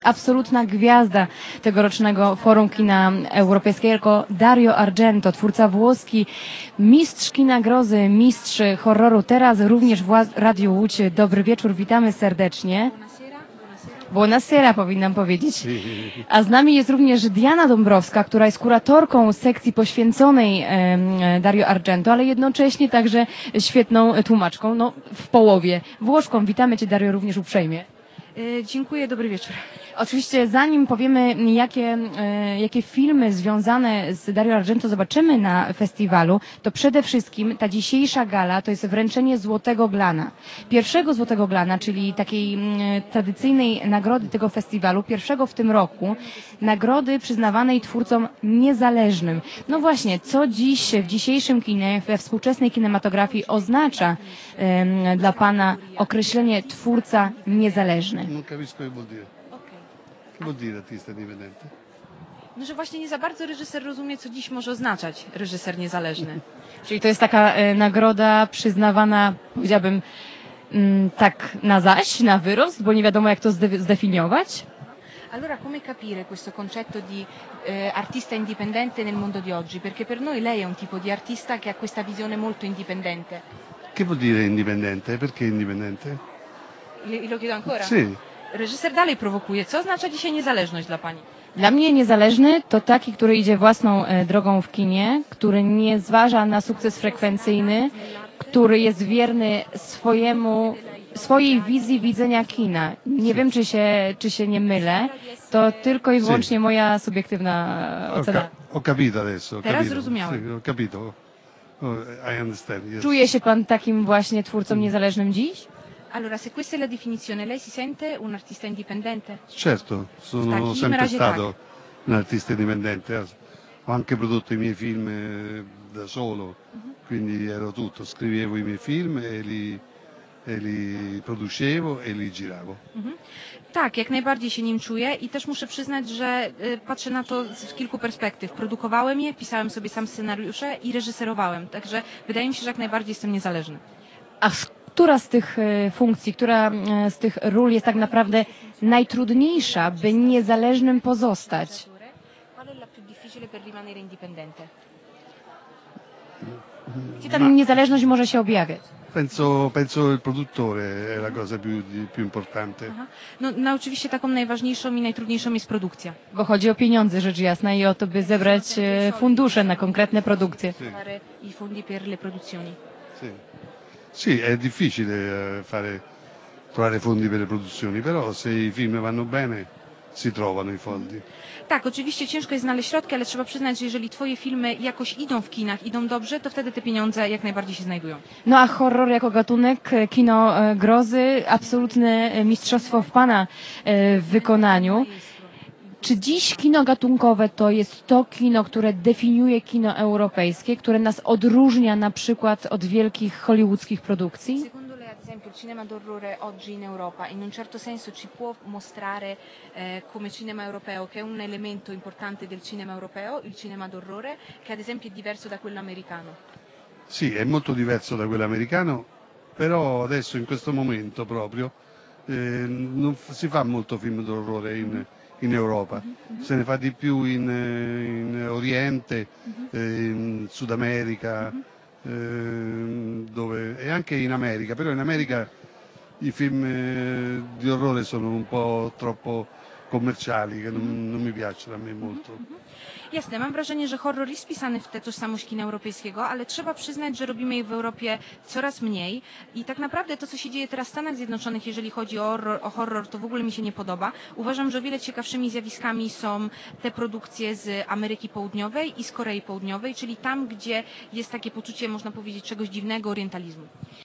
Absolutna gwiazda tegorocznego Forum Kina Europejskiego Dario Argento, twórca włoski, mistrz kina grozy, mistrz horroru, teraz również w Radiu Łódź. Dobry wieczór, witamy serdecznie. Buonasera powinnam powiedzieć. A z nami jest również Diana Dąbrowska, która jest kuratorką sekcji poświęconej Dario Argento, ale jednocześnie także świetną tłumaczką, no w połowie Włoszką. Witamy Cię, Dario, również uprzejmie. Dziękuję, dobry wieczór. Oczywiście zanim powiemy, jakie filmy związane z Dario Argento zobaczymy na festiwalu, to przede wszystkim ta dzisiejsza gala to jest wręczenie Złotego Glana. Pierwszego Złotego Glana, czyli takiej tradycyjnej nagrody tego festiwalu, pierwszego w tym roku, nagrody przyznawanej twórcom niezależnym. No właśnie, co dziś w dzisiejszym kinie, we współczesnej kinematografii oznacza dla Pana określenie twórca niezależny? No, że właśnie nie za bardzo reżyser rozumie, co dziś może oznaczać reżyser niezależny. Czyli to jest taka nagroda przyznawana, powiedziałabym, tak na zaś, na wyrost, bo nie wiadomo jak to zdefiniować. Allora, come capire questo concetto di artista indipendente nel mondo di oggi? Perché per noi lei è un tipo di artista che ha questa visione molto indipendente. Che vuol dire indipendente? Perché indipendente? Lo chiedo ancora? Sì. Reżyser dalej prowokuje. Co oznacza dzisiaj niezależność dla Pani? Dla mnie niezależny to taki, który idzie własną drogą w kinie, który nie zważa na sukces frekwencyjny, który jest wierny swojej wizji widzenia kina. Nie wiem, czy się nie mylę, to tylko i wyłącznie moja subiektywna ocena. Ho capito adesso. Teraz zrozumiałem. Sì, ho capito. I understand. Yes. Czuje się Pan takim właśnie twórcą niezależnym dziś? Allora, se questa è la definizione, lei si sente un artista indipendente? Certo, sono sempre stato un artista indipendente. Ho anche prodotto i miei film da solo, quindi ero tutto. Scrivevo i miei film e li producevo e li giravo. Tak, jak najbardziej się nim czuję i też muszę przyznać, że patrzę na to z kilku perspektyw. Produkowałem je, pisałem sobie sam scenariusze i reżyserowałem, także wydaje mi się, że jak najbardziej jestem niezależny. A która z tych funkcji, która z tych ról jest tak naprawdę najtrudniejsza, by niezależnym pozostać? Gdzie ta niezależność może się objawiać? Penso il produttore è la cosa più importante. No oczywiście taką najważniejszą i najtrudniejszą jest produkcja. Bo chodzi o pieniądze, rzecz jasna, i o to, by zebrać fundusze na konkretne produkcje. I fondi per le produzioni. Sì, è difficile trovare fondi per le produzioni, però se i film vanno bene si trovano i fondi. Tak, oczywiście ciężko jest znaleźć środki, ale trzeba przyznać, że jeżeli Twoje filmy jakoś idą w kinach, idą dobrze, to wtedy te pieniądze jak najbardziej się znajdują. No a horror jako gatunek, kino grozy, absolutne mistrzostwo w Pana wykonaniu. Czy dziś kino gatunkowe to jest to kino, które definiuje kino europejskie, które nas odróżnia na przykład od wielkich hollywoodzkich produkcji? Secondo lei, ad esempio, il cinema d'orrore oggi in Europa in un certo senso ci può mostrare come cinema europeo, che è un elemento importante del cinema europeo, il cinema d'orrore, che ad esempio è diverso da quello americano? Sì, è molto diverso da quello americano, però adesso in questo momento proprio non si fa molto film d'orrore in Europa, se ne fa di più in Oriente, in Sud America, e anche in America, però in America i film di orrore sono un po' troppo commerciali, che non mi piacciono a me molto. Jasne, mam wrażenie, że horror jest wpisany w tę tożsamość kina europejskiego, ale trzeba przyznać, że robimy je w Europie coraz mniej i tak naprawdę to, co się dzieje teraz w Stanach Zjednoczonych, jeżeli chodzi o horror, to w ogóle mi się nie podoba. Uważam, że o wiele ciekawszymi zjawiskami są te produkcje z Ameryki Południowej i z Korei Południowej, czyli tam, gdzie jest takie poczucie, można powiedzieć, czegoś dziwnego, orientalizmu.